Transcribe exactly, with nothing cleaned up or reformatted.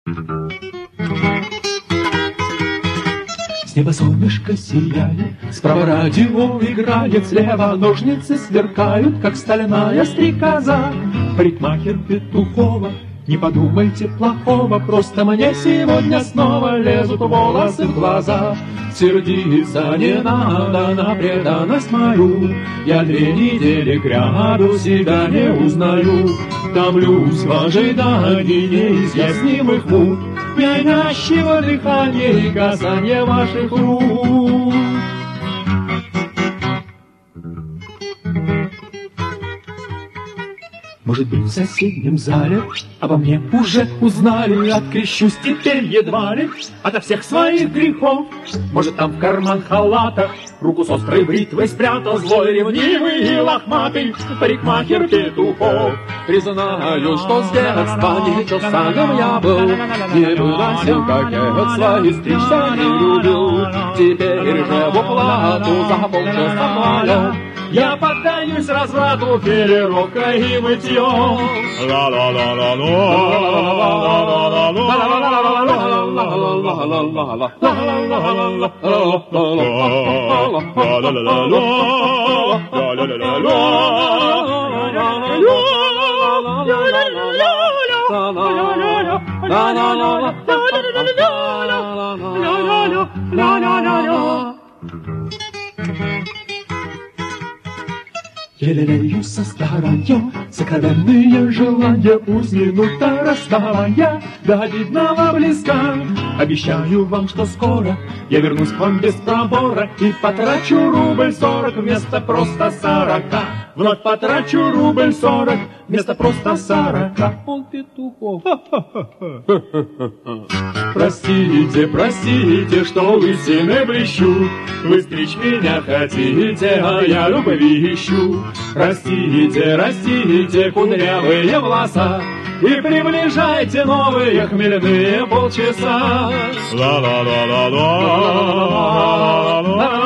С неба солнышко сияет, справа радио играет, слева ножницы сверкают, как стальная стрекоза. Парикмахер Петухова, не подумайте плохого, просто мне сегодня снова лезут волосы в глаза. Сердиться не надо на преданность мою, я две недели кряду себя не узнаю. Томлюсь в ожидании неизъяснимых мук, пьянящего дыхания и касания ваших рук. Может быть, в соседнем зале обо мне уже узнали, открещусь теперь едва ли ото всех своих грехов. Может, там в карман халата руку с острой бритвой спрятал злой, ревнивый и лохматый парикмахер Петухов. Признаю, что с детства нечесанным я был, не выносил кокет свои, стричься не любил. Теперь же в уплату за полчаса валю я поддаюсь разврату филировкой и мытьем. Я лелею со стараньем сокровенные желания, пусть минута расставания до обидного близка. Обещаю вам, что скоро я вернусь к вам без пробора и потрачу рубль сорок вместо просто сорока. Вновь потрачу рубль сорок вместо просто сорока. Он Петухов. Простите, простите, что лысины блещу. Вы стричь меня хотите, а я любви ищу. Растите, растите кудрявые волоса и приближайте новые хмельные полчаса. Ла-ла-ла-ла-ла.